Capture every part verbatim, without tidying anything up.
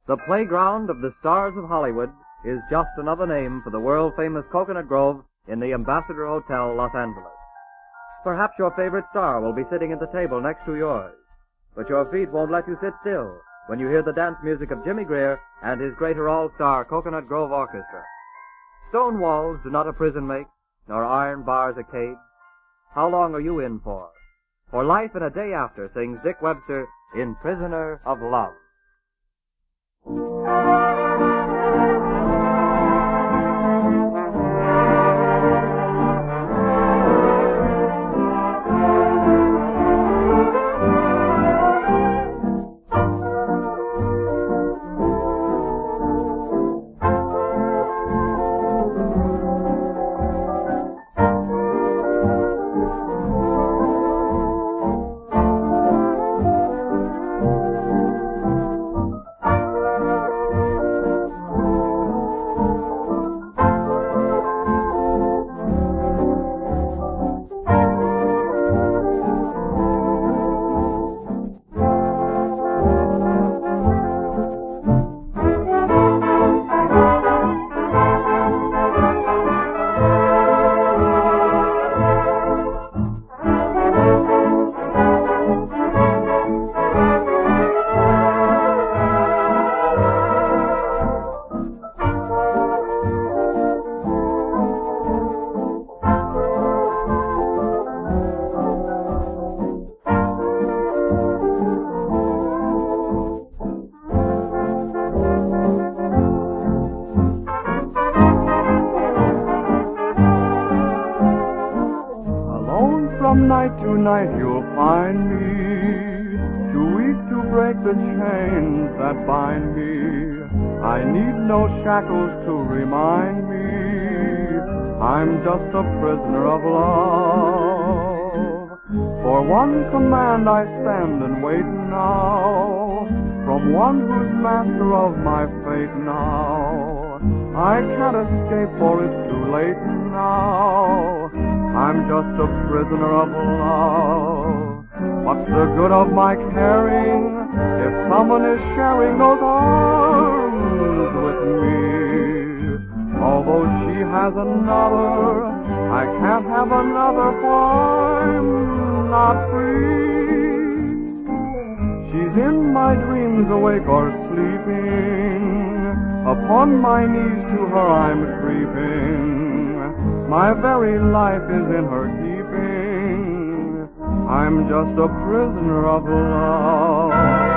The playground of the stars of Hollywood is just another name for the world-famous Coconut Grove in the Ambassador Hotel, Los Angeles. Perhaps your favorite star will be sitting at the table next to yours, but your feet won't let you sit still when you hear the dance music of Jimmy Greer and his greater all-star Coconut Grove Orchestra. Stone walls do not a prison make, nor iron bars a cage. How long are you in for? For life and a day after, sings Dick Webster in Prisoner of Love. From night to night you'll find me, too weak to break the chains that bind me. I need no shackles to remind me I'm just a prisoner of love. For one command I stand and wait now, from one who's master of my fate now. I can't escape for it's too late now. I'm just a prisoner of love. What's the good of my caring if someone is sharing those arms with me? Although she has another, I can't have another, for I'm not free. She's in my dreams, awake or sleeping. Upon my knees to her I'm creeping. My very life is in her keeping. I'm just a prisoner of love.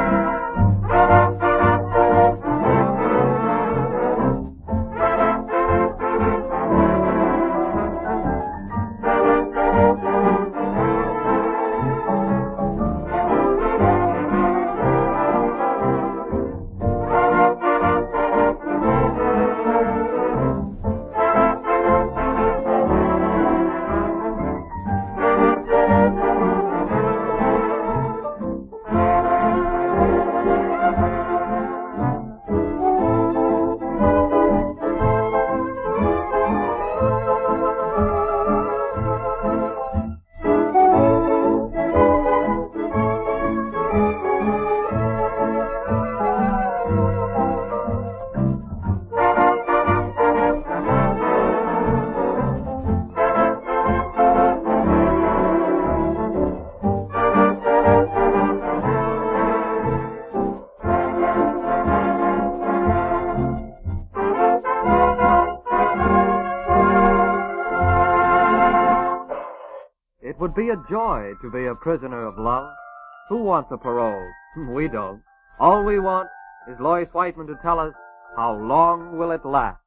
It would be a joy to be a prisoner of love. Who wants a parole? We don't. All we want is Lois Whiteman to tell us, how long will it last?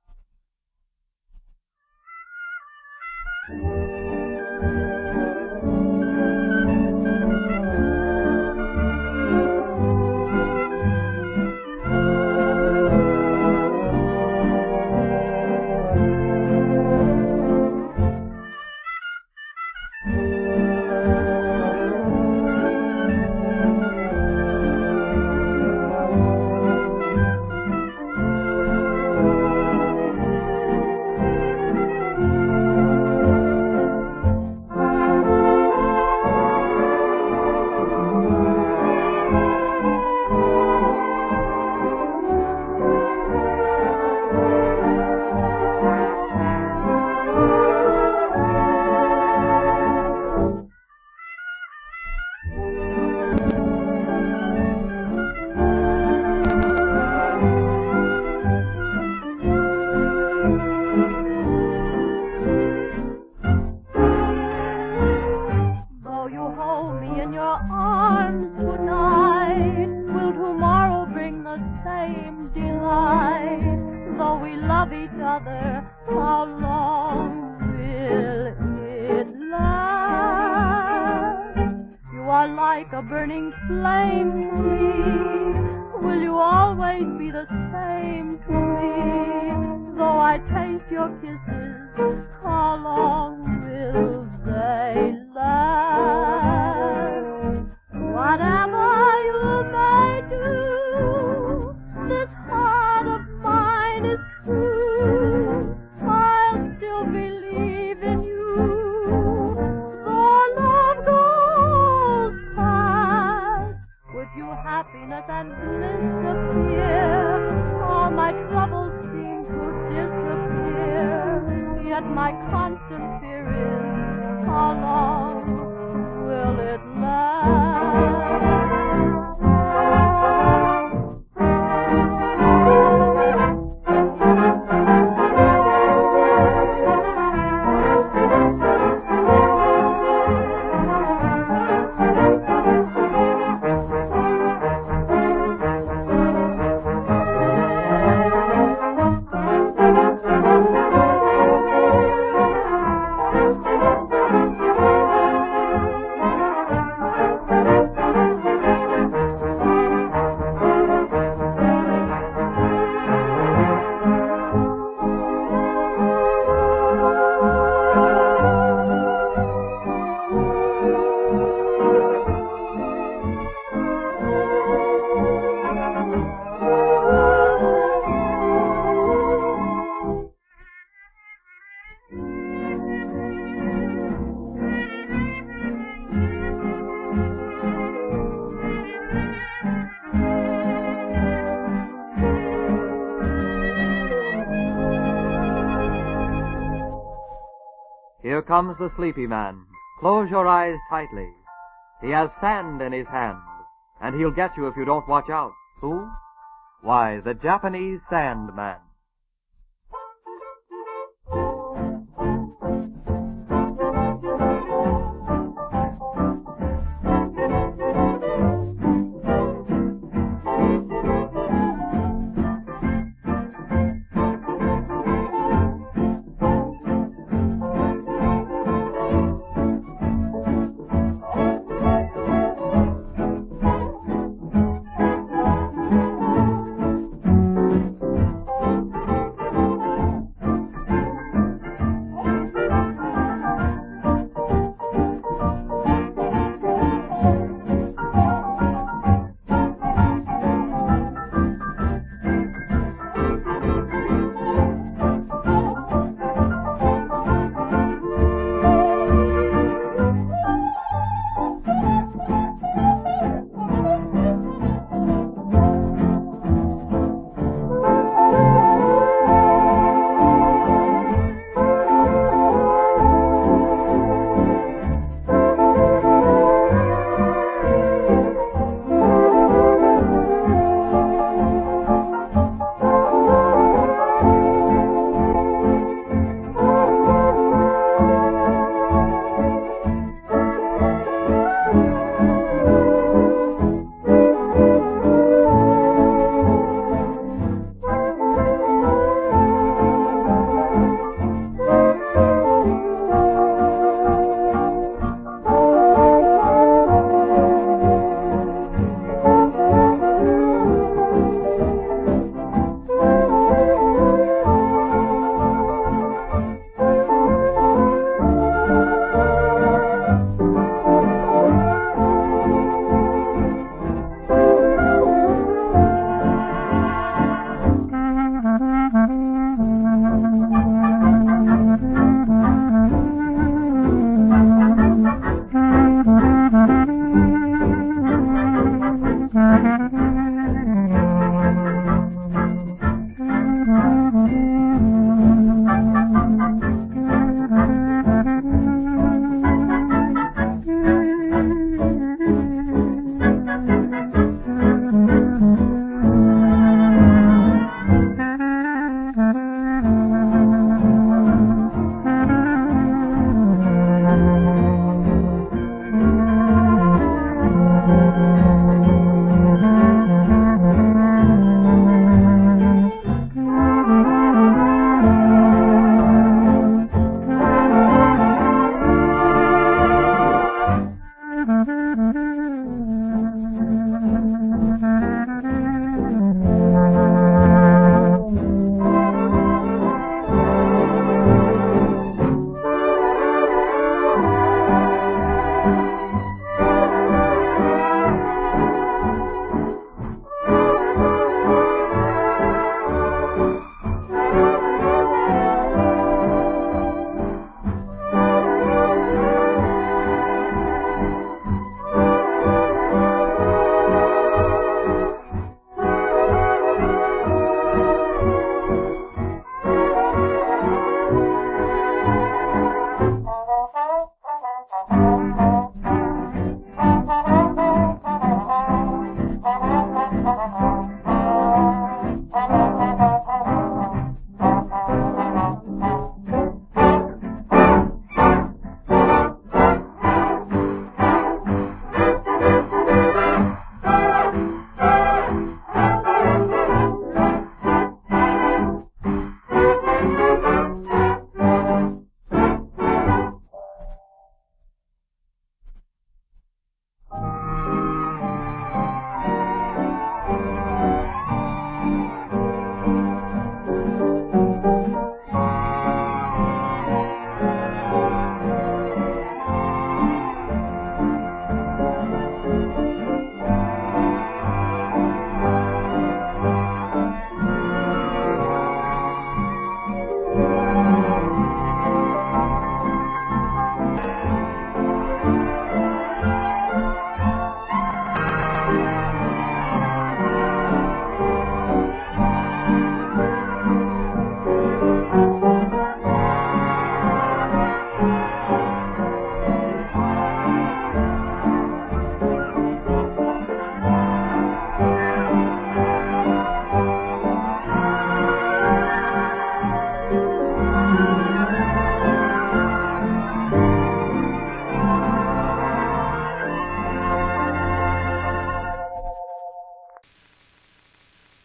the same delight. Though we love each other, how long will it last? You are like a burning flame to me. Will you always be the same to me? Though I taste your kisses, how long will they last? Whatever you may do, this heart of mine is true. I'll still believe in you. Though love goes past, with you happiness and bliss appear. All my troubles seem to disappear. Yet my constant fear is, how long will it last? Here comes the sleepy man. Close your eyes tightly. He has sand in his hand, and he'll get you if you don't watch out. Who? Why, the Japanese Sandman.